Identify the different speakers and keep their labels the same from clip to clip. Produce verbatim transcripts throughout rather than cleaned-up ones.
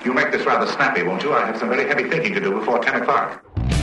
Speaker 1: You make this rather snappy, won't you? I have some very heavy thinking to do before ten o'clock.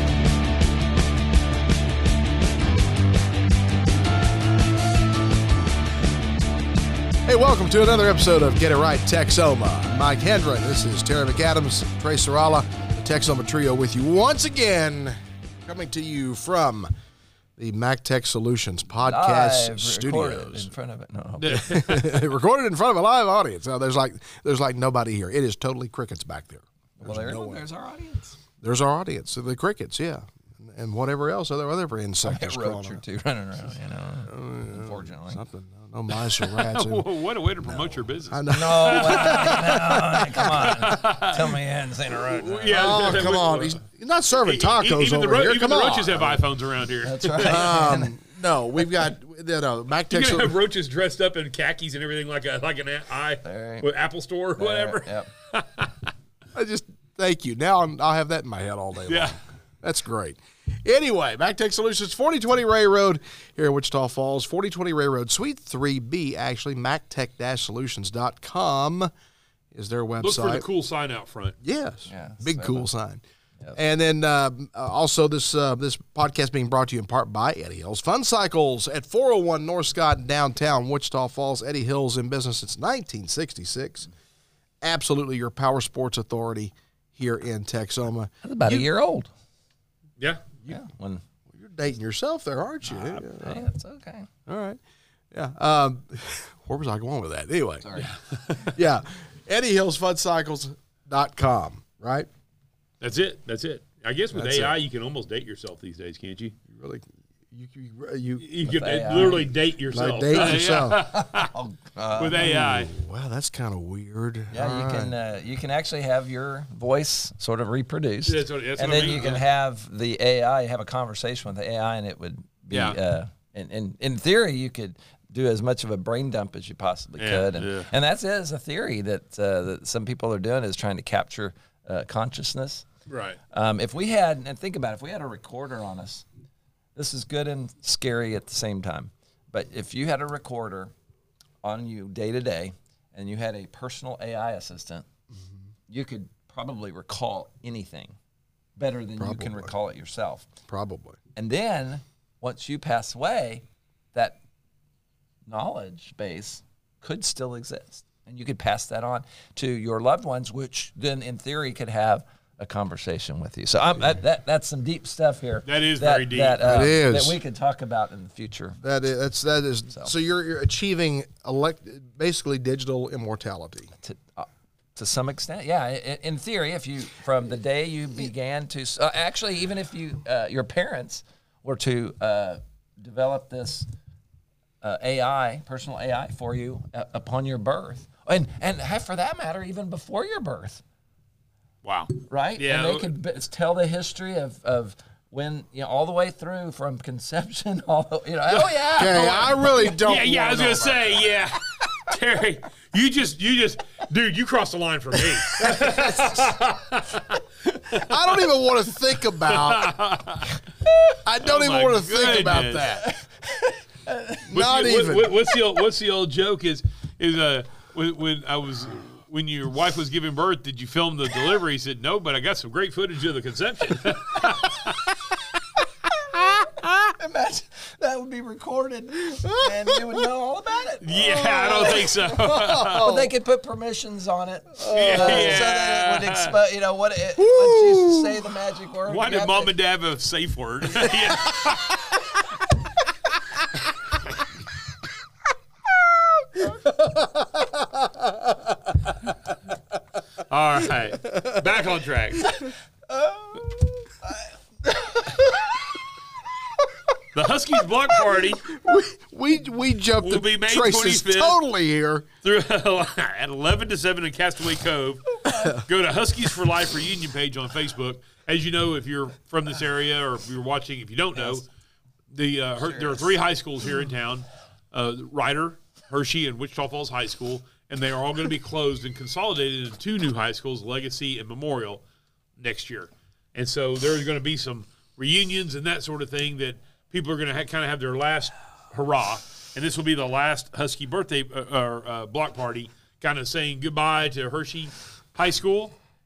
Speaker 2: Hey, welcome to another episode of Get It Right Texoma. I'm Mike Hendren. This is Terry McAdams, Trey Serrala, the Texoma Trio with you once again, coming to you from the MacTech Solutions podcast
Speaker 3: live
Speaker 2: studios.
Speaker 3: In front of it, no.
Speaker 2: Recorded in front of a live audience. Now, there's like there's like nobody here. It is totally crickets back there.
Speaker 3: There's well, there, no there's our audience.
Speaker 2: There's our audience. So the crickets, yeah, and whatever else, other other insects
Speaker 3: a roach or two running around. You know, uh, unfortunately,
Speaker 2: something. No mice or rats.
Speaker 4: What a way to promote no. your business.
Speaker 2: I know.
Speaker 3: No, well, no, come on. Tell me you hadn't seen a roach.
Speaker 2: Yeah, oh, come on. He's, he's not serving tacos
Speaker 4: even
Speaker 2: over
Speaker 4: the ro-
Speaker 2: here.
Speaker 4: Even
Speaker 2: come
Speaker 4: the
Speaker 2: on.
Speaker 4: roaches have iPhones around here.
Speaker 3: That's right.
Speaker 2: Um, no, we've got you know, MacTech.
Speaker 4: You're going to have roaches dressed up in khakis and everything like a like an eye
Speaker 3: right.
Speaker 4: with Apple Store or
Speaker 3: there,
Speaker 4: whatever.
Speaker 3: Yep.
Speaker 2: I just, thank you. Now I'm, I'll have that in my head all day long.
Speaker 4: Yeah.
Speaker 2: That's great. Anyway, MacTech Solutions, forty twenty Ray Road here in Wichita Falls, forty twenty Ray Road, Suite three B, actually, mactech solutions dot com is their website.
Speaker 4: Look for the cool sign out front.
Speaker 2: Yes,
Speaker 3: yeah,
Speaker 2: big cool
Speaker 3: much.
Speaker 2: sign.
Speaker 3: Yep.
Speaker 2: And then uh, also this uh, this podcast being brought to you in part by Eddie Hills Fun Cycles at four oh one North Scott in downtown Wichita Falls. Eddie Hills in business since nineteen sixty-six. Absolutely your power sports authority here in Texoma.
Speaker 3: That's about you, a year old.
Speaker 4: Yeah.
Speaker 3: Yeah. When
Speaker 2: you're dating yourself there, aren't you?
Speaker 3: Uh,
Speaker 2: yeah.
Speaker 3: Hey, that's okay.
Speaker 2: All right. Yeah. Um, where was I going with that? Anyway.
Speaker 3: Sorry.
Speaker 2: Yeah. Eddie Hills Fun Cycles dot com, right?
Speaker 4: That's it. That's it. I guess with
Speaker 2: That's
Speaker 4: A I,
Speaker 2: it.
Speaker 4: you can almost date yourself these days, can't you?
Speaker 2: You really, you you you,
Speaker 4: You can
Speaker 3: A I.
Speaker 4: literally date yourself.
Speaker 2: like date yourself.
Speaker 3: oh, uh,
Speaker 4: with A I.
Speaker 2: Ooh, wow, that's kind of weird.
Speaker 3: Yeah,
Speaker 2: All
Speaker 3: you
Speaker 2: right.
Speaker 3: can uh, you can actually have your voice sort of reproduced,
Speaker 4: That's what- that's
Speaker 3: and
Speaker 4: what I
Speaker 3: then
Speaker 4: mean,
Speaker 3: you can
Speaker 4: yeah.
Speaker 3: have the A I have a conversation with the A I, and it would be.
Speaker 4: Yeah.
Speaker 3: Uh, and, and in theory, you could do as much of a brain dump as you possibly
Speaker 4: Yeah,
Speaker 3: could, and
Speaker 4: yeah.
Speaker 3: and that's is a theory that uh, that some people are doing is trying to capture uh, consciousness.
Speaker 4: Right.
Speaker 3: Um, if we had, and think about it, if we had a recorder on us, this is good and scary at the same time. But if you had a recorder on you day to day, and you had a personal A I assistant, mm-hmm. you could probably recall anything better than
Speaker 2: Probably.
Speaker 3: you can recall it yourself.
Speaker 2: Probably.
Speaker 3: And then once you pass away, that knowledge base could still exist, and you could pass that on to your loved ones, which then in theory could have a conversation with you. So I'm, that, that that's some deep stuff here.
Speaker 4: That is
Speaker 3: that,
Speaker 4: very deep.
Speaker 3: That, uh,
Speaker 2: It is.
Speaker 3: that we could talk about in the future.
Speaker 2: That is that's that is so,
Speaker 3: So.
Speaker 2: you're you're achieving elect basically digital immortality.
Speaker 3: To, uh, to some extent, yeah. In, in theory, if you from the day you began to uh, actually, even if you uh, your parents were to uh, develop this uh, A I, personal A I for you uh, upon your birth, and and for that matter, even before your birth.
Speaker 4: Wow.
Speaker 3: Right?
Speaker 4: Yeah.
Speaker 3: And they could b- tell the history of, of when, you know, all the way through from conception, all the, you know, oh, yeah.
Speaker 2: Okay, I really don't.
Speaker 4: Yeah, yeah. I was
Speaker 2: wanna
Speaker 4: gonna
Speaker 2: know
Speaker 4: say, yeah. Terry, you just, you just, dude, you crossed the line for me.
Speaker 2: I don't even want to think about. I don't
Speaker 4: Oh
Speaker 2: even
Speaker 4: my
Speaker 2: want to think about
Speaker 4: goodness.
Speaker 2: that.
Speaker 4: What's
Speaker 2: Not
Speaker 4: the,
Speaker 2: even.
Speaker 4: What, what's the old, what's the old joke is is uh when, when I was when your wife was giving birth, did you film the delivery? He said no, but I got some great footage of the conception.
Speaker 3: Imagine that would be recorded and you would know all about it.
Speaker 4: Yeah, I don't think so.
Speaker 3: But they could put permissions on it. Uh,
Speaker 4: Yeah.
Speaker 3: So that it would expose, you know, what it, once you say the magic word.
Speaker 4: Why
Speaker 3: you
Speaker 4: did
Speaker 3: have
Speaker 4: mom
Speaker 3: to-
Speaker 4: and dad have a safe word? All right, back on track. The Huskies block party
Speaker 2: We we jumped
Speaker 4: Will
Speaker 2: the
Speaker 4: be May
Speaker 2: traces
Speaker 4: twenty-fifth.
Speaker 2: totally here.
Speaker 4: through at eleven to seven in Castaway Cove. Go to Huskies for Life reunion page on Facebook. As you know, if you're from this area or if you're watching, if you don't know, the uh, her, there are three high schools here in town: uh, Ryder, Hershey, and Wichita Falls High School, and they are all going to be closed and consolidated into two new high schools, Legacy and Memorial, next year. And so there's going to be some reunions and that sort of thing that people are going to ha- kind of have their last hurrah. And this will be the last Husky birthday uh, or uh, block party, kind of saying goodbye to Hershey High School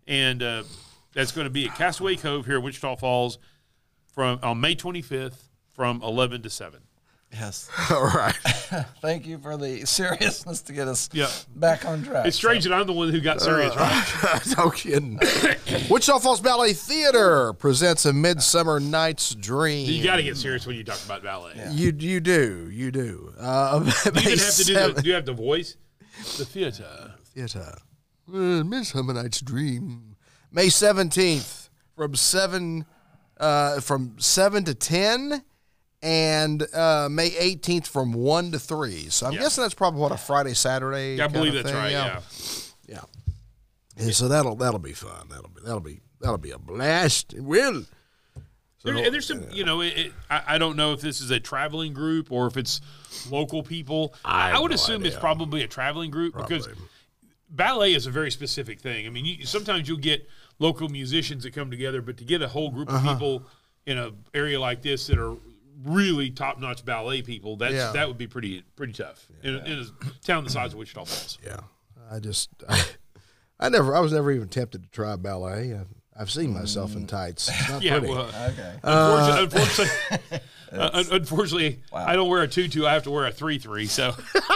Speaker 4: and uh, that's going to be at Castaway Cove here in Wichita Falls from on May twenty-fifth from eleven to seven.
Speaker 3: Yes.
Speaker 2: All right.
Speaker 3: Thank you for the seriousness to get us
Speaker 4: Yeah.
Speaker 3: back on track.
Speaker 4: It's strange that I'm the one who got serious, right?
Speaker 2: No kidding. Wichita Falls Ballet Theater presents A Midsummer Night's Dream.
Speaker 4: You got to get serious when you talk about ballet.
Speaker 2: You you do you do. Uh,
Speaker 4: Do you even have to do the, do you have the voice? The theater.
Speaker 2: Theater. Uh, Midsummer Night's Dream. May seventeenth from seven uh, from seven to ten, and uh, May eighteenth from one to three. So I'm
Speaker 4: Yeah.
Speaker 2: guessing that's probably what a Friday Saturday.
Speaker 4: Yeah, I
Speaker 2: kind
Speaker 4: believe
Speaker 2: of
Speaker 4: that's
Speaker 2: thing.
Speaker 4: right. Yeah.
Speaker 2: Yeah. And so that'll that'll be fun. That'll be that'll be that'll be a blast. It will.
Speaker 4: There, and there's some, you know, it, it, I, I don't know if this is a traveling group or if it's local people.
Speaker 2: I
Speaker 4: I, would
Speaker 2: have no
Speaker 4: assume it's
Speaker 2: idea.
Speaker 4: probably a traveling group because
Speaker 2: Probably.
Speaker 4: ballet is a very specific thing. I mean, you, sometimes you'll get local musicians that come together, but to get a whole group of
Speaker 2: Uh-huh.
Speaker 4: people in an area like this that are really top-notch ballet people, that's
Speaker 2: Yeah.
Speaker 4: that would be pretty pretty tough in, a, in a town the size of Wichita Falls.
Speaker 2: Yeah. I just I, I never I was never even tempted to try ballet. I, I've seen myself in tights. It's not
Speaker 4: Yeah,
Speaker 2: pretty.
Speaker 4: well,
Speaker 3: Okay.
Speaker 4: unfortunately, unfortunately, uh, un- unfortunately I don't wear a tutu. I have to wear a three-three. So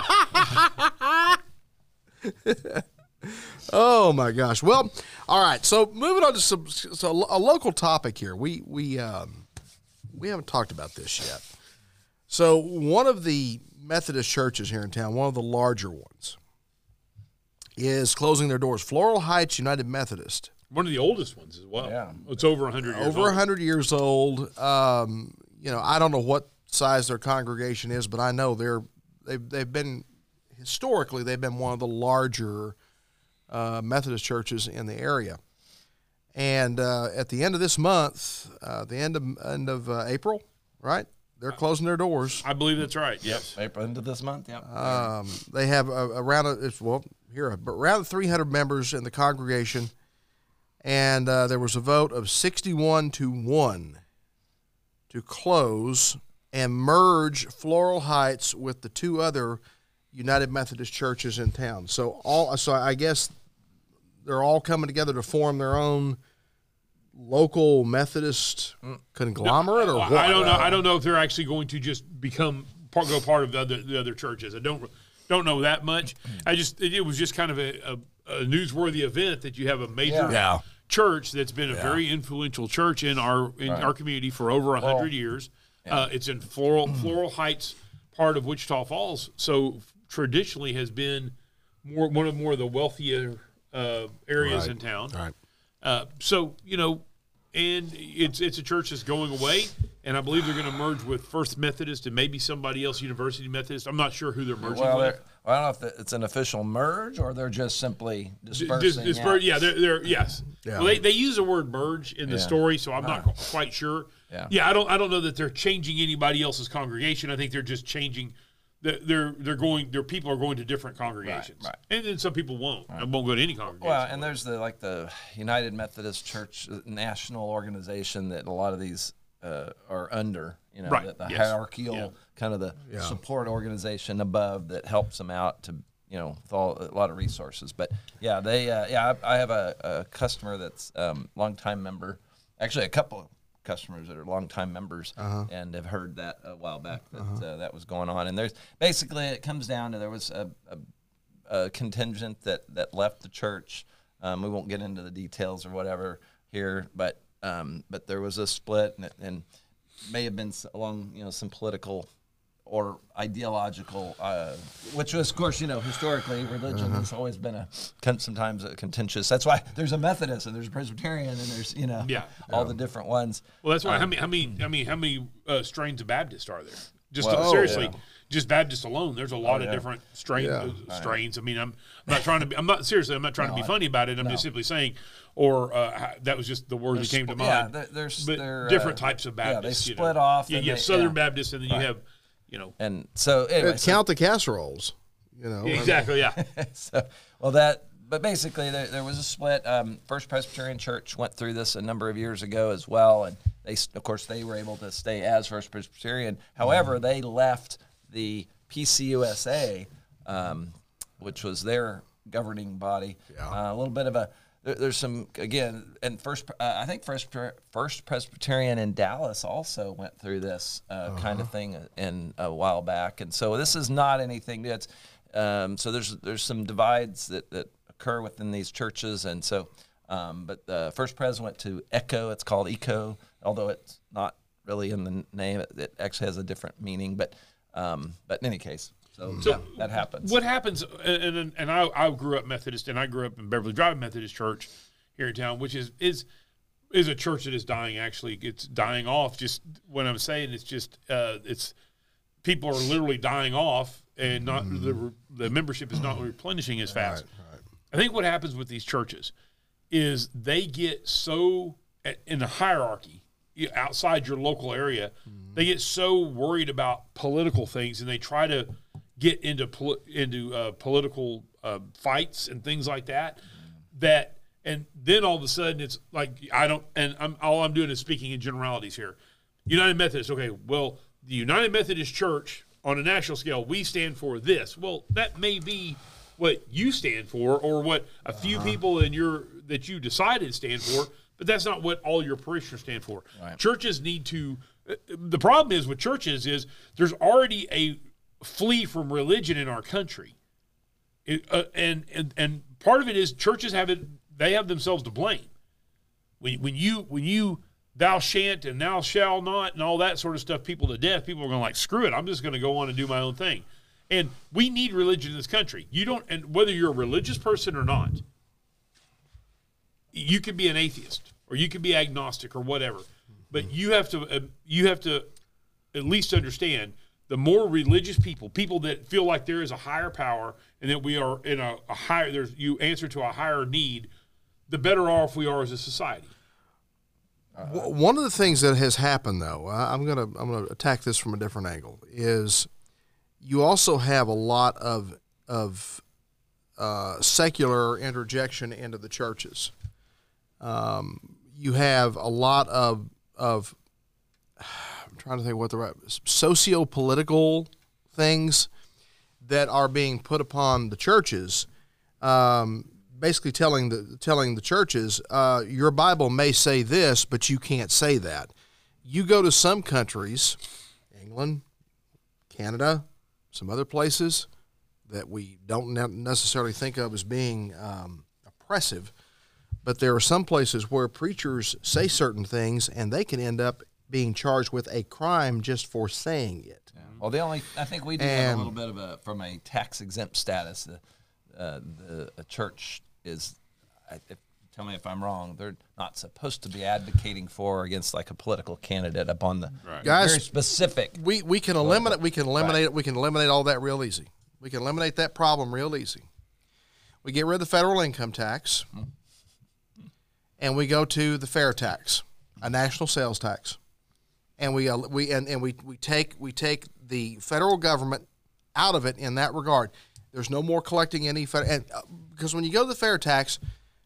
Speaker 2: Oh my gosh. Well, all right. So moving on to some so a local topic here. We we um, we haven't talked about this yet. So one of the Methodist churches here in town, one of the larger ones, is closing their doors. Floral Heights United Methodist,
Speaker 4: one of the oldest ones as well.
Speaker 3: Yeah.
Speaker 4: It's over one hundred years
Speaker 2: over
Speaker 4: old.
Speaker 2: one hundred years old. Um, you know, I don't know what size their congregation is, but I know they're they've they've been historically they've been one of the larger uh, Methodist churches in the area. And uh, at the end of this month, uh, the end of end of uh, April, right? They're closing their doors.
Speaker 4: I believe that's right. Yes.
Speaker 3: April into this month. Yep.
Speaker 2: Um, they have a, around a, it's, well here but around three hundred members in the congregation, and uh, there was a vote of sixty-one to one to close and merge Floral Heights with the two other United Methodist churches in town. So all so I guess they're all coming together to form their own local Methodist conglomerate, or what?
Speaker 4: I don't know. I don't know if they're actually going to just become part, go part of the other the other churches. I don't don't know that much. I just it, it was just kind of a, a, a newsworthy event that you have a major
Speaker 2: Yeah.
Speaker 4: church that's been a very influential church in our in our community for over a hundred years. Uh, it's in Floral Floral Heights, part of Wichita Falls. So traditionally has been more one of more of the wealthier uh, areas
Speaker 2: Right.
Speaker 4: in town.
Speaker 2: Right.
Speaker 4: Uh, so you know, and it's it's a church that's going away, and I believe they're going to merge with First Methodist and maybe somebody else, University Methodist. I'm not sure who they're merging
Speaker 3: Well,
Speaker 4: with.
Speaker 3: they're- well, I don't know if it's an official merge or they're just simply
Speaker 4: Dis-
Speaker 3: dispersing.
Speaker 4: disper-
Speaker 3: out.
Speaker 4: yeah, they're, they're yes.
Speaker 2: Yeah.
Speaker 4: Well, they, they use the word merge in the
Speaker 3: Yeah.
Speaker 4: story, so I'm not quite sure.
Speaker 3: Yeah.
Speaker 4: I don't I don't know that they're changing anybody else's congregation. I think they're just changing. the- They're they're going. Their people are going to different congregations,
Speaker 3: right.
Speaker 4: and then some people won't. and won't go to any congregation.
Speaker 3: Well, and there's the like the United Methodist Church uh, national organization that a lot of these uh, are under. You know,
Speaker 4: Right,
Speaker 3: the, the
Speaker 4: yes.
Speaker 3: hierarchical
Speaker 4: Yeah.
Speaker 3: kind of the support organization above that helps them out to you know with all, a lot of resources. But yeah, they uh, yeah I, I have a, a customer that's um, longtime member, actually a couple of customers that are longtime members and have heard that a while back that uh, that was going on. And there's basically it comes down to there was a, a, a contingent that that left the church. Um, we won't get into the details or whatever here, but um, but there was a split and, and may have been s- along you know some political or ideological, uh, which was, of course, you know, historically, religion has always been a con- sometimes a contentious. That's why there's a Methodist and there's a Presbyterian and there's you know
Speaker 4: Yeah.
Speaker 3: all the different ones.
Speaker 4: Well, that's why. how many? How many? I mean, how many uh, strains of Baptist are there? Just
Speaker 3: Well,
Speaker 4: seriously,
Speaker 3: yeah.
Speaker 4: just Baptist alone. There's a lot
Speaker 3: yeah.
Speaker 4: of different strain,
Speaker 2: Yeah.
Speaker 4: uh, strains. I mean, I'm, I'm not trying to. Be, I'm not seriously. I'm not trying to be funny about it. I'm just simply saying, or uh, ha- that was just the word that came to
Speaker 3: Yeah,
Speaker 4: mind.
Speaker 3: there- there's
Speaker 4: but
Speaker 3: they're,
Speaker 4: different
Speaker 3: uh,
Speaker 4: types of
Speaker 3: yeah, they
Speaker 4: Baptists. you
Speaker 3: split
Speaker 4: know.
Speaker 3: off
Speaker 4: Yeah,
Speaker 3: and
Speaker 4: yeah.
Speaker 3: they-
Speaker 4: Southern
Speaker 3: yeah.
Speaker 4: Baptist, and then you have, you know,
Speaker 3: And so anyway, so-
Speaker 2: Count the casseroles. You know.
Speaker 4: exactly. Yeah.
Speaker 3: so, well, that, but basically, there, there was a split. Um, First Presbyterian Church went through this a number of years ago as well, and they, s- of course, they were able to stay as First Presbyterian. However, they left the P C U S A, um, which was their governing body.
Speaker 2: Yeah.
Speaker 3: Uh, a little bit of a there, there's some again, and first uh, I think first First Presbyterian in Dallas also went through this uh, uh-huh. kind of thing in a while back, and so this is not anything new. It's um, so there's there's some divides that, that occur within these churches, and so um, but the First Pres went to ECHO. It's called ECHO, although it's not really in the name. It, it actually has a different meaning, but um, but in any case. So, so yeah, that happens.
Speaker 4: What happens, and and I, I grew up Methodist, and I grew up in Beverly Drive Methodist Church here in town, which is is is a church that is dying. Actually, it's dying off. Just what I'm saying, it's just uh, it's people are literally dying off, and not mm-hmm. the the membership is not replenishing as fast. Right, right. I think what happens with these churches is they get so in the hierarchy outside your local area, mm-hmm. they get so worried about political things, and they try to get into poli- into uh, political uh, fights and things like that, that and then all of a sudden it's like I don't and I'm all I'm doing is speaking in generalities here. United Methodist, okay, well the United Methodist Church on a national scale, we stand for this. Well, that may be what you stand for or what a few uh-huh. people in your that you decided stand for, but that's not what all your parishioners stand for. Right. Churches need to. The problem is with churches is there's already a flee from religion in our country, it, uh, and and and part of it is churches have it; they have themselves to blame. When when you when you thou shan't and thou shall not and all that sort of stuff, people to death, people are going like screw it. I'm just going to go on and do my own thing. And we need religion in this country. You don't, and whether you're a religious person or not, you can be an atheist or you can be agnostic or whatever, but you have to uh, you have to at least understand. The more religious people, people that feel like there is a higher power and that we are in a, a higher, there's you answer to a higher need, the better off we are as a society.
Speaker 2: Uh, One of the things that has happened, though, I'm gonna I'm gonna attack this from a different angle, is you also have a lot of of uh, secular interjection into the churches. Um, you have a lot of of I'm trying to think what the right socio-political things that are being put upon the churches, um, basically telling the telling the churches, uh, your Bible may say this, but you can't say that. You go to some countries, England, Canada, some other places that we don't necessarily think of as being um, oppressive, but there are some places where preachers say certain things and they can end up being charged with a crime just for saying it.
Speaker 3: Yeah. Well, the only I think we do and, have a little bit of a from a tax exempt status. The uh, the a church is, I, if, tell me if I'm wrong. They're not supposed to be advocating for or against like a political candidate upon the
Speaker 2: right. Guys,
Speaker 3: very specific.
Speaker 2: We we can eliminate we can eliminate right. it. We can eliminate all that real easy. We can eliminate that problem real easy. We get rid of the federal income tax, mm-hmm. and we go to the fair tax, a national sales tax. And we uh, we and, and we, we take we take the federal government out of it in that regard. There's no more collecting any federal, and uh, because when you go to the fair tax,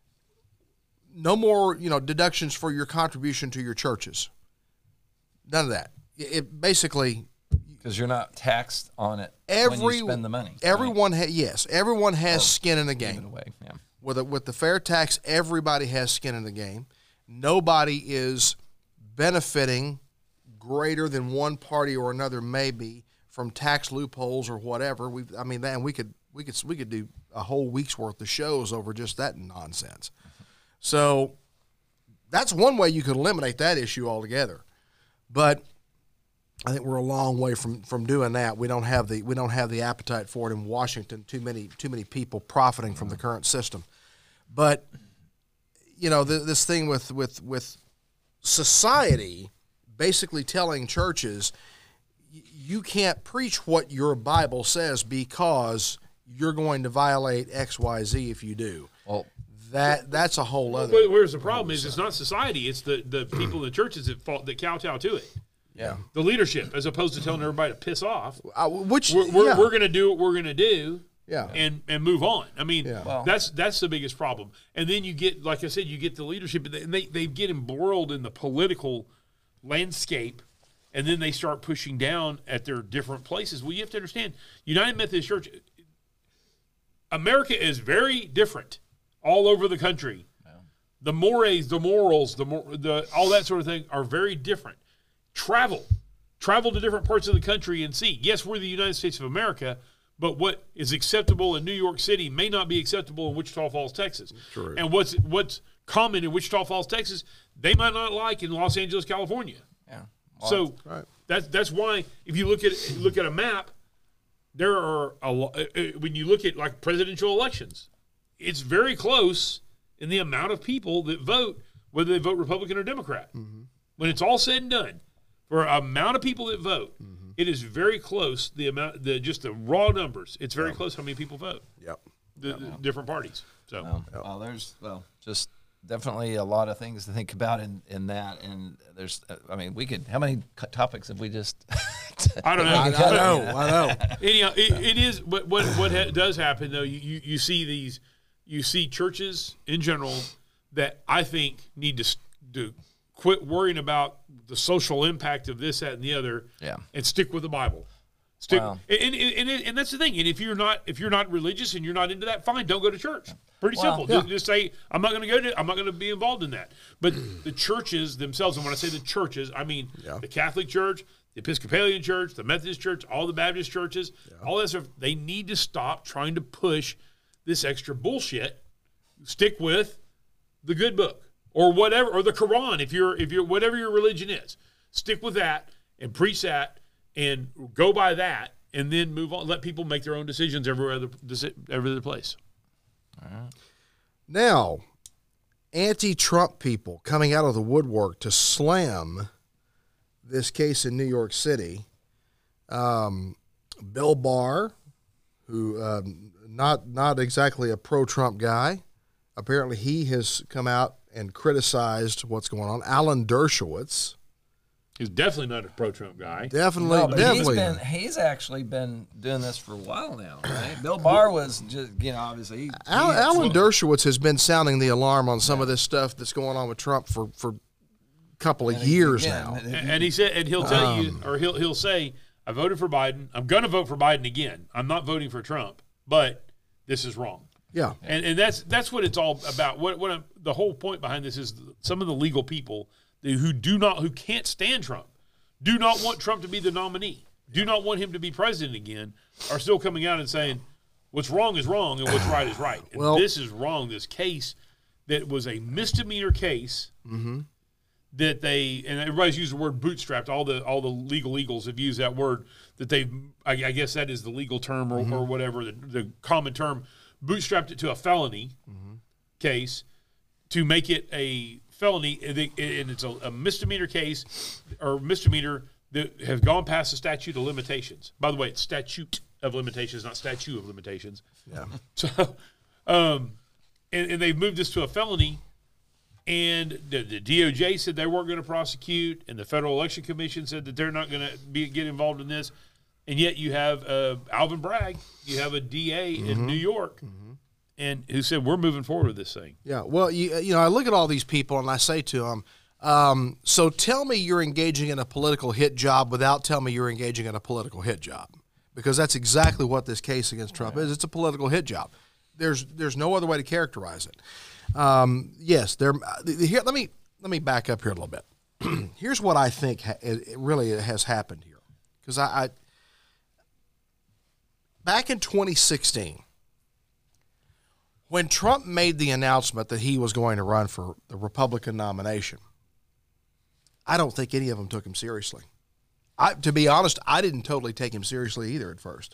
Speaker 2: no more you know deductions for your contribution to your churches. None of that. It, it basically
Speaker 3: because you're not taxed on it
Speaker 2: every,
Speaker 3: when you spend the money.
Speaker 2: Everyone right? ha- yes, everyone has oh, skin in the game.
Speaker 3: Give it away. Yeah.
Speaker 2: With a, with the fair tax, everybody has skin in the game. Nobody is benefiting greater than one party or another may be from tax loopholes or whatever. We, I mean, and we could we could we could do a whole week's worth of shows over just that nonsense. So that's one way you could eliminate that issue altogether. But I think we're a long way from, from doing that. We don't have the we don't have the appetite for it in Washington. Too many too many people profiting from the current system. But you know, the, this thing with with with society basically telling churches you can't preach what your Bible says because you're going to violate X Y Z if you do. Well, that that's a whole other.
Speaker 4: But where's the problem is, it's not society; it's the, the people in the churches that fault that kowtow to it.
Speaker 2: Yeah,
Speaker 4: the leadership, as opposed to telling everybody to piss off.
Speaker 2: Uh, which
Speaker 4: we're we're,
Speaker 2: yeah.
Speaker 4: we're going to do what we're going to do.
Speaker 2: Yeah,
Speaker 4: and and move on. I mean,
Speaker 2: yeah.
Speaker 3: well,
Speaker 4: that's that's the biggest problem. And then you get, like I said, you get the leadership, and they they get embroiled in the political landscape, and then they start pushing down at their different places. Well, you have to understand, United Methodist Church, America is very different all over the country. Yeah. the mores, the morals, the mor- the all that sort of thing are very different. Travel, travel to different parts of the country and see. Yes, we're the United States of America, but what is acceptable in New York City may not be acceptable in Wichita Falls, Texas.
Speaker 2: True.
Speaker 4: And what's what's common in Wichita Falls, Texas, they might not like in Los Angeles, California.
Speaker 3: Yeah.
Speaker 4: So
Speaker 2: Right.
Speaker 4: that's that's why if you look at look at a map, there are a lo- uh, when you look at like presidential elections, it's very close in the amount of people that vote, whether they vote Republican or Democrat.
Speaker 2: Mm-hmm.
Speaker 4: When it's all said and done, for a amount of people that vote,
Speaker 2: Mm-hmm.
Speaker 4: it is very close. The amount, the just the raw numbers, it's very close how many people vote.
Speaker 2: Yep.
Speaker 4: The, the different parties. So
Speaker 3: Well, well, there's well, just definitely a lot of things to think about in, in that, and there's, uh, I mean, we could. How many co- topics have we just?
Speaker 4: I don't know.
Speaker 2: I, I know. I know.
Speaker 4: Anyhow, it, it is. But what what ha- does happen though? You, you you see these, you see churches in general that I think need to s- to quit worrying about the social impact of this, that, and the other,
Speaker 3: Yeah.
Speaker 4: and stick with the Bible. Stick,
Speaker 3: Wow.
Speaker 4: and, and, and, and that's the thing. And if you're not if you're not religious and you're not into that, fine, don't go to church. Pretty
Speaker 3: Well,
Speaker 4: simple. Just, just say I'm not going to go to. I'm not going to be involved in that. But the churches themselves, and when I say the churches, I mean
Speaker 2: Yeah.
Speaker 4: the Catholic Church, the Episcopalian Church, the Methodist Church, all the Baptist churches, all that stuff. They need to stop trying to push this extra bullshit. Stick with the good book or whatever, or the Quran if you're if you're whatever your religion is. Stick with that and preach that and go by that, and then move on. Let people make their own decisions every other every other place.
Speaker 2: Now, anti-Trump people coming out of the woodwork to slam this case in New York City. Um, Bill Barr, who um, not not exactly a pro-Trump guy, apparently he has come out and criticized what's going on. Alan Dershowitz,
Speaker 4: He's definitely not a pro-Trump guy.
Speaker 2: definitely,
Speaker 3: No, but
Speaker 2: definitely.
Speaker 3: he's been he's actually been doing this for a while now, right? Bill Barr was just, you know, obviously. He,
Speaker 2: Al,
Speaker 3: he-
Speaker 2: Alan Dershowitz has been sounding the alarm on some of this stuff that's going on with Trump for for a couple of
Speaker 3: and
Speaker 2: years
Speaker 3: again,
Speaker 2: now.
Speaker 4: And, and he said, and he'll tell you, or he'll he'll say, "I voted for Biden. I'm going to vote for Biden again. I'm not voting for Trump, but this is wrong."
Speaker 2: Yeah.
Speaker 4: And and that's that's what it's all about. What what I'm, the whole point behind this is some of the legal people who do not who can't stand Trump, do not want Trump to be the nominee, do not want him to be president again, are still coming out and saying what's wrong is wrong and what's right is right. And
Speaker 2: Well-
Speaker 4: this is wrong. This case that was a misdemeanor case that they and everybody's used the word bootstrapped. All the all the legal eagles have used that word that they. I, I guess that is the legal term or, or whatever the, the common term. Bootstrapped it to a felony case to make it a felony, and it- and it's a, a misdemeanor case or misdemeanor that have gone past the statute of limitations. By the way, it's statute of limitations, not statute of limitations.
Speaker 2: Yeah.
Speaker 4: So, um, and, and they've moved this to a felony, and the, the D O J said they weren't going to prosecute, and the Federal Election Commission said that they're not going to be get involved in this. And yet you have uh, Alvin Bragg, you have a D A in New York, and who said we're moving forward with this thing.
Speaker 2: Yeah, well, you, you know, I look at all these people and I say to them, um, so tell me you're engaging in a political hit job without telling me you're engaging in a political hit job, because that's exactly what this case against Trump is. It's a political hit job. There's there's no other way to characterize it. Um, yes, there. Here, let me let me back up here a little bit. Here's what I think ha- it really has happened here, because I, I back in twenty sixteen. When Trump made the announcement that he was going to run for the Republican nomination, I don't think any of them took him seriously. I, to be honest, I didn't totally take him seriously either at first.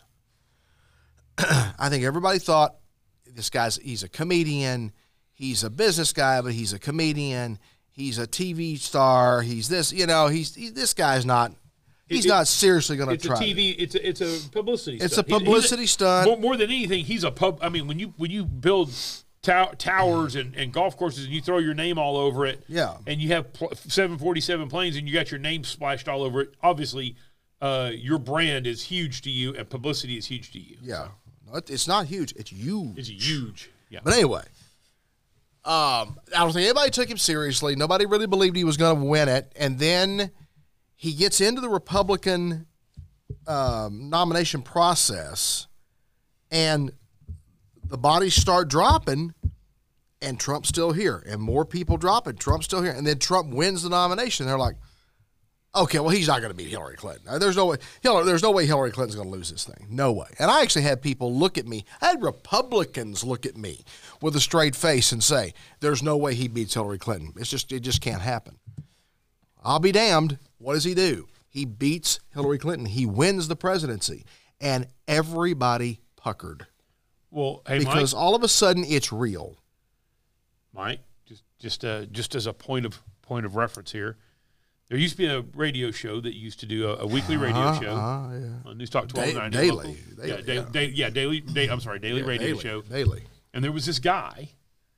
Speaker 2: I think everybody thought this guy's he's a comedian, he's a business guy, but he's a comedian, he's a T V star, he's this, you know, he's he, this guy's not. He's
Speaker 4: It-
Speaker 2: not seriously going to
Speaker 4: It's a
Speaker 2: try.
Speaker 4: T V. It's a, it's a publicity.
Speaker 2: It's
Speaker 4: stunt.
Speaker 2: a publicity
Speaker 4: He's
Speaker 2: stunt.
Speaker 4: More, more than anything, he's a pub. I mean, when you when you build tow- towers and, and golf courses and you throw your name all over it,
Speaker 2: Yeah.
Speaker 4: and you have pl- seven forty-seven planes and you got your name splashed all over it. Obviously, uh, your brand is huge to you, and publicity is huge to you.
Speaker 2: Yeah, No, it- it's not huge. It's huge.
Speaker 4: It's huge. Yeah.
Speaker 2: But anyway, um, I don't think anybody took him seriously. Nobody really believed he was going to win it. And then he gets into the Republican um, nomination process, and the bodies start dropping. and Trump's still here, and more people drop it. Trump's still here, and then Trump wins the nomination. They're like, okay, well, he's not going to beat Hillary Clinton. There's no way. Hillary, there's no way Hillary Clinton's going to lose this thing. No way. And I actually had people look at me. I had Republicans look at me with a straight face and say, "There's no way he beats Hillary Clinton. It's just, it just can't happen." I'll be damned. What does he do? He beats Hillary Clinton. He wins the presidency, and everybody puckered.
Speaker 4: Well, hey,
Speaker 2: because
Speaker 4: Mike,
Speaker 2: all of a sudden it's real.
Speaker 4: Mike, just just uh, just as a point of point of reference here. There used to be a radio show that used to do a, a weekly radio
Speaker 2: uh,
Speaker 4: show
Speaker 2: uh, yeah.
Speaker 4: on News Talk twelve ninety.
Speaker 2: Daily.
Speaker 4: Local.
Speaker 2: daily.
Speaker 4: Yeah, da-
Speaker 2: yeah.
Speaker 4: da- yeah, daily. Da- I'm sorry, daily
Speaker 2: Yeah,
Speaker 4: radio
Speaker 2: daily,
Speaker 4: show.
Speaker 2: Daily.
Speaker 4: And there was this guy.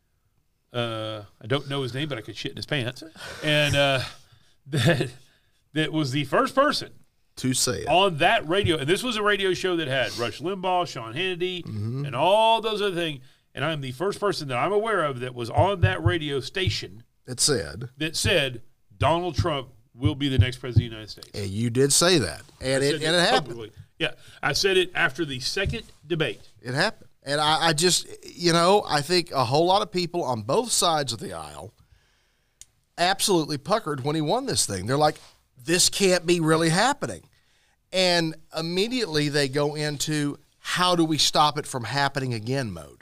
Speaker 4: Uh, I don't know his name, but I could shit in his pants. And uh, that that was the first person
Speaker 2: To say it.
Speaker 4: on that radio. And this was a radio show that had Rush Limbaugh, Sean Hannity,
Speaker 2: Mm-hmm.
Speaker 4: and all those other things. And I'm the first person that I'm aware of that was on that radio station
Speaker 2: It said.
Speaker 4: that said Donald Trump will be the next president of the United States.
Speaker 2: And you did say that. And
Speaker 4: I
Speaker 2: it,
Speaker 4: said
Speaker 2: and it happened.
Speaker 4: publicly. Yeah, I said it after the second debate.
Speaker 2: It happened. And I, I just, you know, I think a whole lot of people on both sides of the aisle absolutely puckered when he won this thing. They're like, this can't be really happening. And immediately they go into how do we stop it from happening again mode.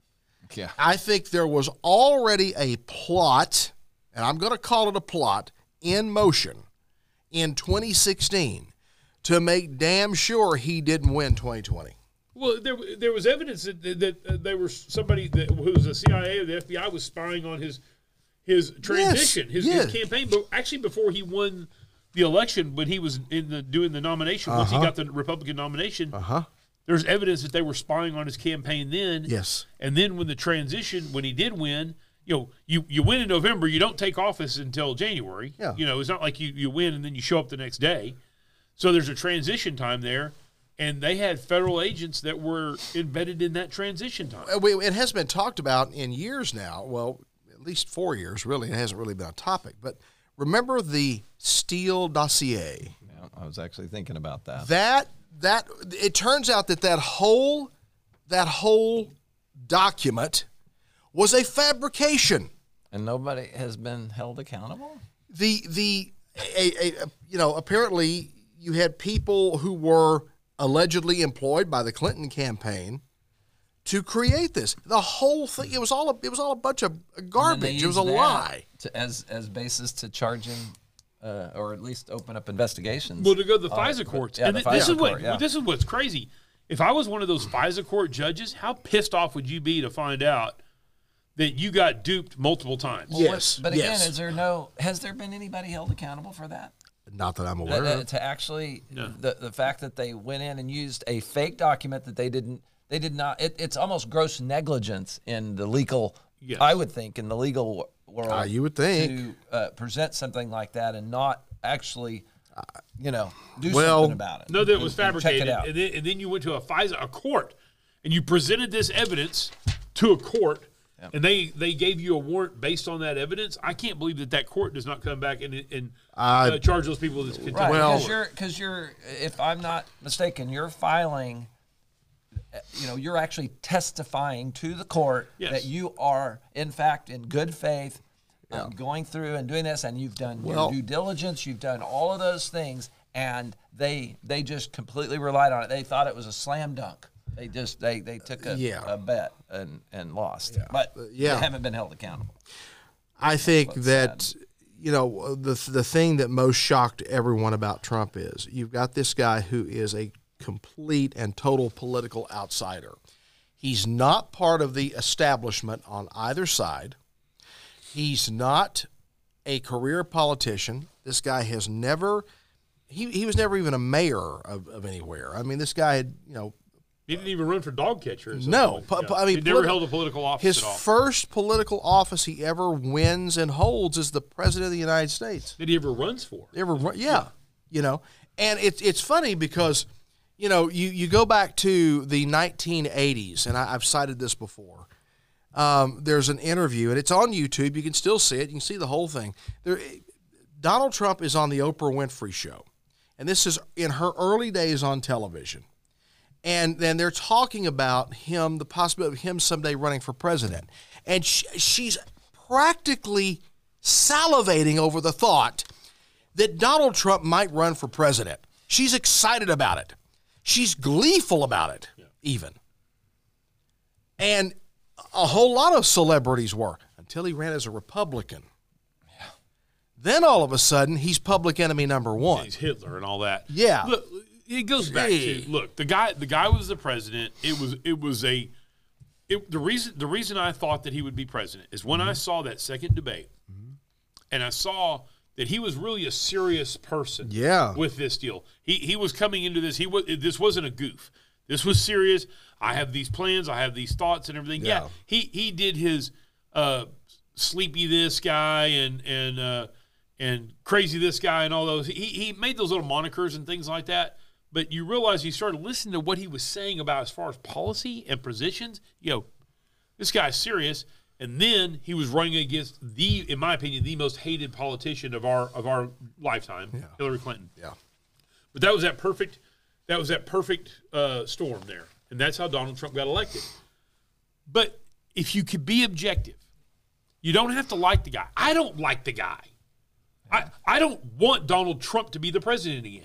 Speaker 3: Yeah.
Speaker 2: I think there was already a plot, and I'm going to call it a plot, in motion in twenty sixteen to make damn sure he didn't win twenty twenty.
Speaker 4: Well, there there was evidence that that, that they were somebody that who was a C I A or the F B I was spying on his his transition,
Speaker 2: Yes,
Speaker 4: his,
Speaker 2: yes.
Speaker 4: his campaign. But actually, before he won the election, when he was in the doing the nomination, once he
Speaker 2: Uh-huh.
Speaker 4: got the Republican nomination,
Speaker 2: Uh-huh.
Speaker 4: there's evidence that they were spying on his campaign then.
Speaker 2: Yes.
Speaker 4: And then when the transition, when he did win, you know, you, you win in November, you don't take office until January.
Speaker 2: Yeah.
Speaker 4: You know, it's not like you, you win and then you show up the next day. So there's a transition time there, and they had federal agents that were embedded in that transition time.
Speaker 2: Uh, we- It has been talked about in years now. Well, at least four years, really. It hasn't really been a topic. But remember the Steele dossier?
Speaker 3: Yeah, I was actually thinking about that.
Speaker 2: That that it turns out that that whole that whole document was a fabrication.
Speaker 3: And nobody has been held accountable?
Speaker 2: The the a, a, you know apparently you had people who were allegedly employed by the Clinton campaign to create this. The whole thing it was all a, it was all a bunch of
Speaker 3: And they
Speaker 2: garbage. It was a
Speaker 3: used that
Speaker 2: lie.
Speaker 3: To, as as basis to charge him, uh, or at least open up investigations.
Speaker 4: Well, to go to the
Speaker 3: Uh,
Speaker 4: FISA
Speaker 3: but-
Speaker 4: courts.
Speaker 3: yeah,
Speaker 4: and
Speaker 3: the
Speaker 4: th- this
Speaker 3: FISA
Speaker 4: is what
Speaker 3: court, yeah.
Speaker 4: this is what's crazy. If I was one of those FISA court judges, how pissed off would you be to find out that you got duped multiple times?
Speaker 3: Well,
Speaker 2: Yes,
Speaker 3: But again,
Speaker 2: yes.
Speaker 3: is there no? Has there been anybody held accountable for that?
Speaker 2: Not that I'm
Speaker 3: Uh,
Speaker 2: aware
Speaker 3: uh,
Speaker 2: of.
Speaker 3: to actually
Speaker 4: No.
Speaker 3: the the fact that they went in and used a fake document that they didn't they did not it, it's almost gross negligence in the legal
Speaker 4: Yes.
Speaker 3: I would think in the legal wo- world
Speaker 2: Ah, you would think.
Speaker 3: to uh, present something like that and not actually you know do
Speaker 2: Well,
Speaker 3: something about it.
Speaker 4: No, that it
Speaker 3: and-
Speaker 4: was
Speaker 3: and check
Speaker 4: fabricated,
Speaker 3: it out.
Speaker 4: and then, and then you went to a FISA, a court, and you presented this evidence to a court, and they, they gave you a warrant based on that evidence. I can't believe that that court does not come back and and
Speaker 2: Uh,
Speaker 4: uh, charge those people with contempt.
Speaker 3: Right,
Speaker 2: Well-
Speaker 3: because you're because you're if I'm not mistaken, you're filing. uh, You know, you're actually testifying to the court
Speaker 4: Yes.
Speaker 3: that you are, in fact, in good faith, um, going through and doing this, and you've done
Speaker 2: Well-
Speaker 3: your due diligence, you've done all of those things, and they they just completely relied on it. They thought it was a slam dunk. They just they they took a,
Speaker 2: Yeah.
Speaker 3: a bet and and lost, but
Speaker 2: yeah.
Speaker 3: they haven't been held accountable.
Speaker 2: I think
Speaker 3: What's
Speaker 2: that you know the the thing that most shocked everyone about Trump is you've got this guy who is a complete and total political outsider. He's not part of the establishment on either side. He's not a career politician. This guy has never he, he was never even a mayor of, of anywhere. I mean, this guy had, you know,
Speaker 4: He didn't even run for dog catcher. or something.
Speaker 2: No, pu- pu- I mean,
Speaker 4: he never
Speaker 2: politi-
Speaker 4: held a political office
Speaker 2: his
Speaker 4: at all.
Speaker 2: first political office he ever wins and holds is the president of the United States.
Speaker 4: that he ever runs for.
Speaker 2: Ever, run- yeah, you know, and it's it's funny because, you know, you, you go back to the nineteen eighties, and I, I've cited this before. Um, there's an interview, and it's on YouTube. You can still see it. You can see the whole thing. There, Donald Trump is on the Oprah Winfrey Show, and this is in her early days on television. And then they're talking about him, the possibility of him someday running for president. And she, she's practically salivating over the thought that Donald Trump might run for president. She's excited about it. She's gleeful about it, yeah. even. And a whole lot of celebrities were, until he ran as a Republican. Yeah. Then all of a sudden, he's public enemy number one.
Speaker 4: He's Hitler and all that.
Speaker 2: Yeah.
Speaker 4: Look, it goes back
Speaker 2: hey.
Speaker 4: to look. The guy, the guy was the president. It was, it was a, it, the reason, the reason I thought that he would be president is when mm-hmm. I saw that second debate, mm-hmm. and I saw that he was really a serious person.
Speaker 2: Yeah.
Speaker 4: With this deal, he he was coming into this. He was. This wasn't a goof. This was serious. I have these plans. I have these thoughts and everything. Yeah. yeah he he did his uh, sleepy this guy and and uh, and crazy this guy and all those. He he made those little monikers and things like that. But you realize you started listening to what he was saying about as far as policy and positions. You know, this guy's serious. And then he was running against the, in my opinion, the most hated politician of our of our lifetime, yeah. Hillary Clinton.
Speaker 2: Yeah.
Speaker 4: But that was that perfect, that was that perfect uh, storm there, and that's how Donald Trump got elected. But if you could be objective, you don't have to like the guy. I don't like the guy. I I don't want Donald Trump to be the president again.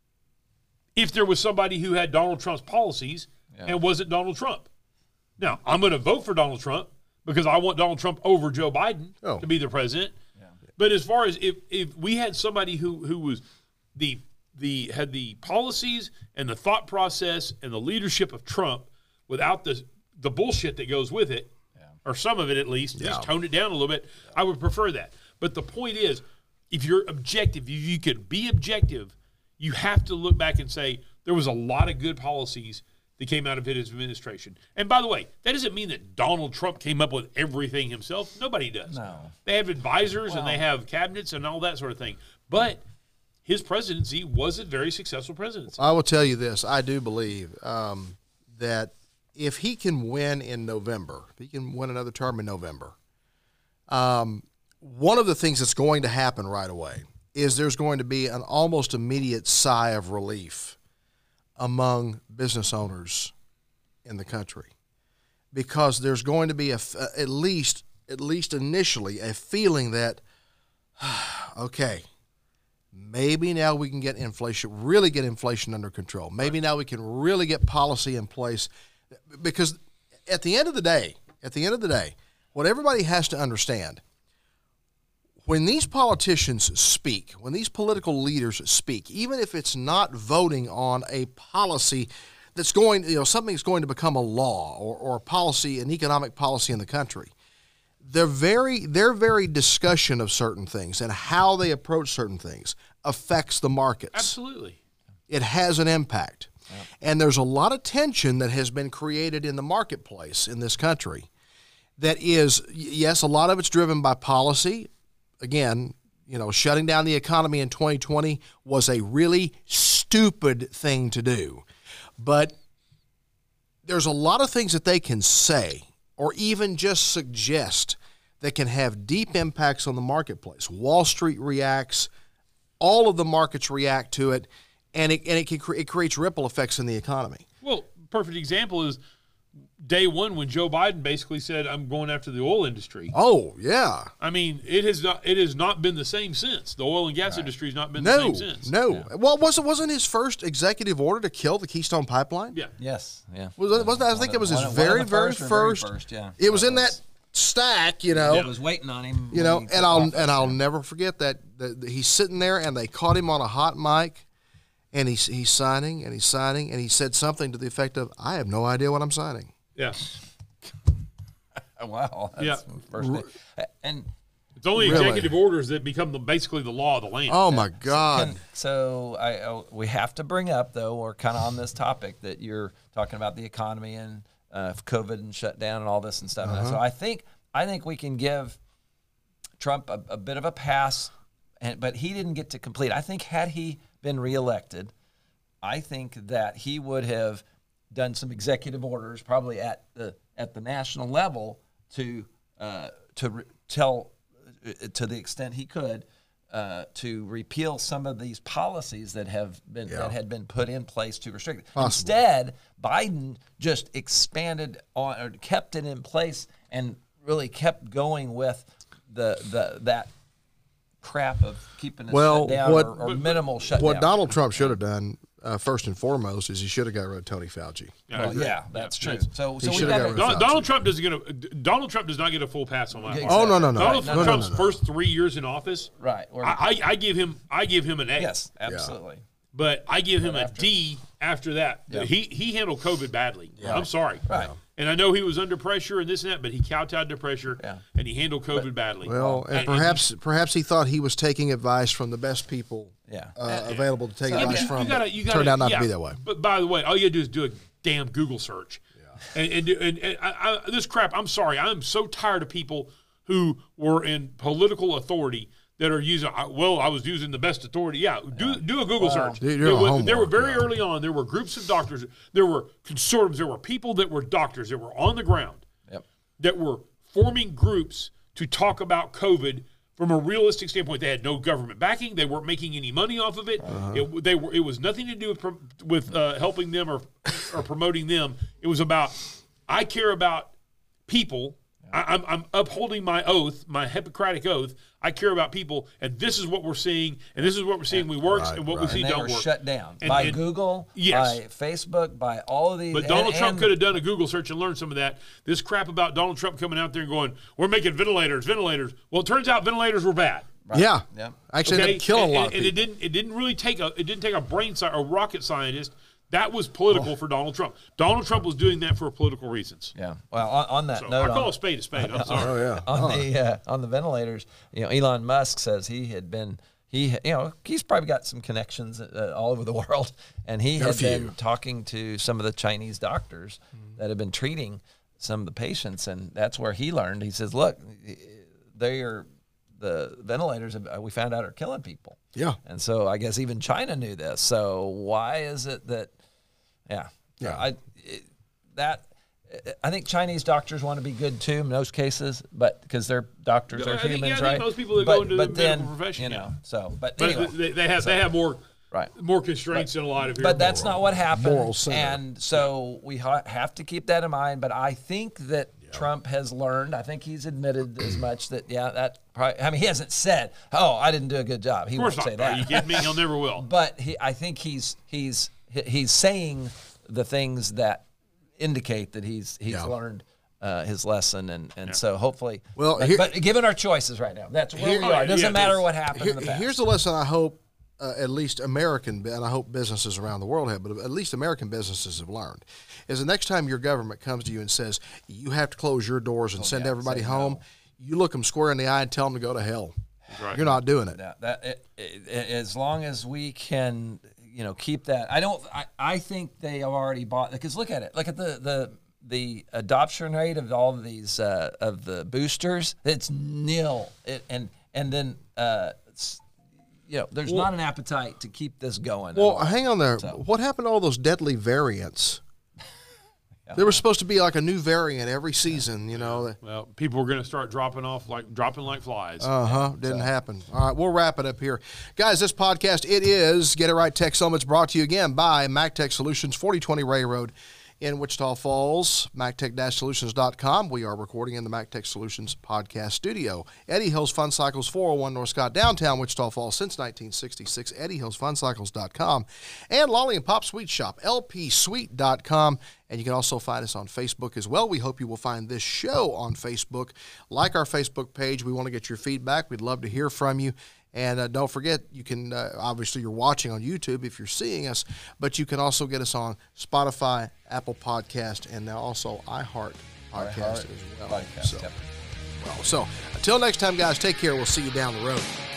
Speaker 4: If there was somebody who had Donald Trump's policies yeah. and wasn't Donald Trump. Now, I'm going to vote for Donald Trump because I want Donald Trump over Joe Biden oh. to be the president. Yeah. But as far as if, if we had somebody who, who was the the had the policies and the thought process and the leadership of Trump without the the bullshit that goes with it, yeah. or some of it at least, yeah. just tone it down a little bit, yeah. I would prefer that. But the point is, if you're objective, if you could be objective, you have to look back and say there was a lot of good policies that came out of his administration. And by the way, that doesn't mean that Donald Trump came up with everything himself. Nobody does.
Speaker 3: No.
Speaker 4: They have advisors
Speaker 3: well,
Speaker 4: and they have cabinets and all that sort of thing. But his presidency was a very successful presidency.
Speaker 2: I will tell you this. I do believe um, that if he can win in November, if he can win another term in November, um, one of the things that's going to happen right away is there's going to be an almost immediate sigh of relief among business owners in the country, because there's going to be a, at least at least initially a feeling that okay, maybe now we can get inflation, really get inflation under control. Maybe right. now we can really get policy in place, because at the end of the day, at the end of the day, what everybody has to understand, when these politicians speak, when these political leaders speak, even if it's not voting on a policy that's going, you know, something that's going to become a law or, or a policy, an economic policy in the country, their very, their very discussion of certain things and how they approach certain things affects the markets.
Speaker 4: Absolutely.
Speaker 2: It has an impact. Yeah. And there's a lot of tension that has been created in the marketplace in this country that is, yes, a lot of it's driven by policy. Again, you know, shutting down the economy in twenty twenty was a really stupid thing to do. But there's a lot of things that they can say or even just suggest that can have deep impacts on the marketplace. Wall Street reacts, all of the markets react to it, and it and it can it creates ripple effects in the economy.
Speaker 4: Well, perfect example is day one when Joe Biden basically said, "I'm going after the oil industry."
Speaker 2: Oh yeah.
Speaker 4: I mean, it has not it has not been the same since. The oil and gas right. industry has not been
Speaker 2: no,
Speaker 4: the same since.
Speaker 2: No,
Speaker 4: yeah.
Speaker 2: Well, wasn't wasn't his first executive order to kill the Keystone Pipeline?
Speaker 4: Yeah.
Speaker 3: Yes. Yeah.
Speaker 2: Was wasn't that, I think it was his
Speaker 3: one,
Speaker 2: very
Speaker 3: one
Speaker 2: very
Speaker 3: first,
Speaker 2: first.
Speaker 3: Very first. Yeah.
Speaker 2: It was in that stack, you know.
Speaker 3: I was waiting on him.
Speaker 2: You know, and I'll and I'll never forget that, that he's sitting there and they caught him on a hot mic, and he's he's signing and he's signing and he said something to the effect of, "I have no idea what I'm signing."
Speaker 4: Yeah.
Speaker 3: Wow. That's
Speaker 4: yeah.
Speaker 3: First thing. And
Speaker 4: it's only
Speaker 2: really?
Speaker 4: executive orders that become the, basically the law of the land.
Speaker 2: Oh my God.
Speaker 3: Can, so I uh, we have to bring up, though, we're kind of on this topic that you're talking about the economy and uh, COVID and shutdown and all this and stuff. Uh-huh. And so I think I think we can give Trump a, a bit of a pass, and but he didn't get to complete. I think had he been reelected, I think that he would have done some executive orders, probably at the at the national level, to uh, to re- tell uh, to the extent he could uh, to repeal some of these policies that have been
Speaker 2: Yeah.
Speaker 3: that had been put in place to restrict it.
Speaker 2: Possible.
Speaker 3: Instead, Biden just expanded on or kept it in place and really kept going with the the that crap of keeping it
Speaker 2: Well,
Speaker 3: shut down
Speaker 2: what-
Speaker 3: or, or minimal shutdown.
Speaker 2: What Donald Trump should have done, uh, first and foremost, is he should have got rid of Tony Fauci.
Speaker 4: Yeah, I
Speaker 3: Well,
Speaker 4: agree.
Speaker 3: yeah, that's true.
Speaker 4: that's-
Speaker 3: So,
Speaker 2: He
Speaker 3: so we
Speaker 2: should've
Speaker 3: got
Speaker 2: got
Speaker 3: to
Speaker 2: rid of
Speaker 4: Don,
Speaker 2: Fauci.
Speaker 4: Donald Trump doesn't get a Donald Trump does not get a full pass on that.
Speaker 3: Yeah,
Speaker 4: one.
Speaker 2: Oh, no, no, no.
Speaker 4: Donald
Speaker 2: no, no,
Speaker 4: Trump's
Speaker 2: no, no.
Speaker 4: first three years in office,
Speaker 3: right. We're,
Speaker 4: I, I, I give him I give him an A.
Speaker 3: yes, absolutely.
Speaker 4: But I give him a
Speaker 3: after.
Speaker 4: D after that.
Speaker 3: Yeah.
Speaker 4: He he handled COVID badly. I'm sorry.
Speaker 3: Right.
Speaker 4: And I know he was under pressure and this and that, but he kowtowed to pressure
Speaker 3: Yeah.
Speaker 4: and he handled COVID badly.
Speaker 2: Well, and perhaps perhaps he thought he was taking advice from the best people
Speaker 3: Yeah.
Speaker 2: uh, available to take
Speaker 3: So-
Speaker 4: Yeah, but
Speaker 2: advice
Speaker 4: you,
Speaker 2: from.
Speaker 4: you gotta, you
Speaker 2: but
Speaker 4: gotta,
Speaker 2: turned out not
Speaker 4: yeah,
Speaker 2: to be that way.
Speaker 4: But by the way, all you gotta do is do a damn Google search. Yeah. And and, do- and, and I, I, this crap. I'm sorry. I'm so tired of people who were in political authority that are using. I- Well, I was using the best authority. Yeah, do do a Google search.
Speaker 2: Do your
Speaker 4: There was-
Speaker 2: homework,
Speaker 4: there were very
Speaker 2: yeah.
Speaker 4: early on. There were groups of doctors. There were consortiums. There were people that were doctors that were on the ground
Speaker 3: Yep.
Speaker 4: that were forming groups to talk about COVID from a realistic standpoint. They had no government backing. They weren't making any money off of it.
Speaker 2: Uh-huh.
Speaker 4: It they were. It was nothing to do with prom- with uh, helping them or or promoting them. It was about I care about people. I, I'm, I'm upholding my oath, my Hippocratic oath. I care about people, and this is what we're seeing, and this is what we're seeing. We works,
Speaker 2: Right,
Speaker 4: and what
Speaker 2: right.
Speaker 4: we see
Speaker 3: And they
Speaker 4: don't
Speaker 3: were
Speaker 4: work.
Speaker 3: shut down
Speaker 4: And-
Speaker 3: by
Speaker 4: and-
Speaker 3: Google,
Speaker 4: Yes.
Speaker 3: by Facebook, by all of these.
Speaker 4: But
Speaker 3: and-
Speaker 4: Donald Trump
Speaker 3: and-
Speaker 4: could have done a Google search and learned some of that. This crap about Donald Trump coming out there and going, "We're making ventilators, ventilators." Well, it turns out ventilators were bad.
Speaker 2: Yeah,
Speaker 3: Yep.
Speaker 2: actually
Speaker 4: Okay,
Speaker 2: ended up killing
Speaker 4: and,
Speaker 2: a lot
Speaker 4: and,
Speaker 2: of
Speaker 4: and it
Speaker 2: people.
Speaker 4: didn't. It didn't really take a. It didn't take a brain sci- a rocket scientist. That was political for Donald Trump. Donald Trump was doing that for political reasons.
Speaker 3: Yeah. Well, on, on that
Speaker 4: So
Speaker 3: note,
Speaker 4: I call
Speaker 3: on,
Speaker 4: a spade a spade. I'm sorry.
Speaker 2: Oh yeah.
Speaker 3: on the uh, on the ventilators, you know, Elon Musk says he had been he you know he's probably got some connections uh, all over the world, and he
Speaker 2: Got a
Speaker 3: had
Speaker 2: few.
Speaker 3: been talking to some of the Chinese doctors that have been treating some of the patients, and that's where he learned. He says, "Look, they are the ventilators. uh, We found out are killing people."
Speaker 2: Yeah.
Speaker 3: And so I guess even China knew this. So why is it that, yeah,
Speaker 2: Yeah.
Speaker 3: I it, that I think Chinese doctors want to be good too in most cases, but because they're doctors
Speaker 4: I
Speaker 3: are
Speaker 4: think-
Speaker 3: humans,
Speaker 4: yeah, I think
Speaker 3: right?
Speaker 4: most people that
Speaker 3: but,
Speaker 4: go into the
Speaker 3: but then,
Speaker 4: medical profession,
Speaker 3: you
Speaker 4: yeah.
Speaker 3: know, so but,
Speaker 4: But
Speaker 3: anyway,
Speaker 4: they, they have they have more
Speaker 3: right.
Speaker 4: more constraints than a lot of here.
Speaker 3: But that's not what happened,
Speaker 2: Moral center.
Speaker 3: and so we ha- have to keep that in mind. But I think that Trump has learned. I think he's admitted as much that yeah, that probably. I mean, he hasn't said, "Oh, I didn't do a good job." He
Speaker 4: Of
Speaker 3: won't
Speaker 4: course
Speaker 3: say
Speaker 4: not. Are you
Speaker 3: that.
Speaker 4: kidding me? He'll never will.
Speaker 3: But he, I think he's he's he's saying the things that indicate that he's he's
Speaker 2: Yeah.
Speaker 3: learned uh, his lesson, and and so hopefully.
Speaker 2: Well,
Speaker 3: but,
Speaker 2: here-
Speaker 3: but given our choices right now, that's where
Speaker 2: Here-
Speaker 3: we are. It doesn't
Speaker 4: yeah,
Speaker 3: matter
Speaker 4: that's-
Speaker 3: what happened
Speaker 2: Here-
Speaker 3: in the past.
Speaker 2: here's the lesson I hope uh, at least American, and I hope businesses around the world have, but at least American businesses have learned, is the next time your government comes to you and says, you have to close your doors and send
Speaker 3: yeah,
Speaker 2: everybody
Speaker 3: say
Speaker 2: home,
Speaker 3: no.
Speaker 2: you look them square in the eye and tell them to go to hell.
Speaker 4: right.
Speaker 2: You're not doing it.
Speaker 3: that, that it, it, it- as long as we can, you know, keep that. I don't. I, I think they have already bought. Because look at it. Look at the the the adoption rate of all of these uh, of the boosters. It's nil. It, and and then uh, it's, you know, there's not an appetite to keep this going. at
Speaker 2: Well,
Speaker 3: all.
Speaker 2: hang on there.
Speaker 3: So-
Speaker 2: What happened to all those deadly variants? There was supposed to be like a new variant every season, you know.
Speaker 4: Well, people were going to start dropping off like dropping like flies.
Speaker 2: Uh huh. Didn't happen. All right, we'll wrap it up here, guys. This podcast, it is Get It Right Tech Summit's brought to you again by MacTech Solutions, forty twenty Ray Road in Wichita Falls. MacTech Solutions dot com. We are recording in the MacTech Solutions podcast studio. Eddie Hills Fun Cycles, four oh one North Scott, downtown Wichita Falls since nineteen sixty-six. Eddie Hills Fun Cycles dot com and Lolly and Pop Sweet Shop, L P Sweet dot com. And you can also find us on Facebook as well. We hope you will find this show on Facebook. Like our Facebook page. We want to get your feedback. We'd love to hear from you. And uh, don't forget, you can, uh, obviously you're watching on YouTube if you're seeing us, but you can also get us on Spotify, Apple Podcast, and now also iHeart Podcast
Speaker 3: iHeart
Speaker 2: as well.
Speaker 3: Podcast,
Speaker 2: So,
Speaker 3: yep.
Speaker 2: well, so until next time, guys, take care. We'll see you down the road.